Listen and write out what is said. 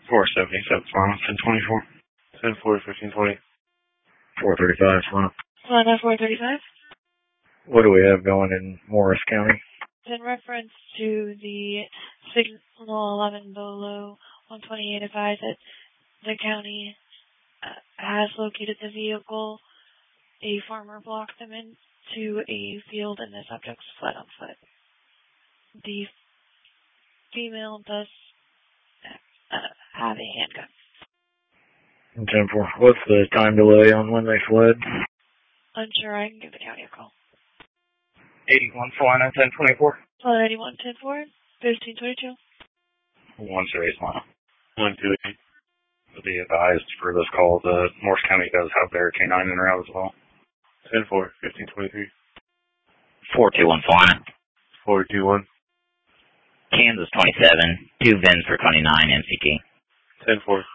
477 Solana, 1024. 10-4, 15-20. 435 Solana. Solana 435. What do we have going in Morris County? In reference to the Signal 11 Bolo 128 advised that the county has located the vehicle. A farmer blocked them into a field and the subjects fled on foot. The female does have a handgun. 10-4. What's the time delay on when they fled? Unsure, I can give the county a call. 81 Solana, 1024. Solana 81, 10-4, 1522. 128 Solana. 128. Be advised for this call, the Morris County does have their K9 en route as well. 10-4, 15-23. 421 Solana. 421. Kansas 27, 2 VINs for 29 MCT. 10-4.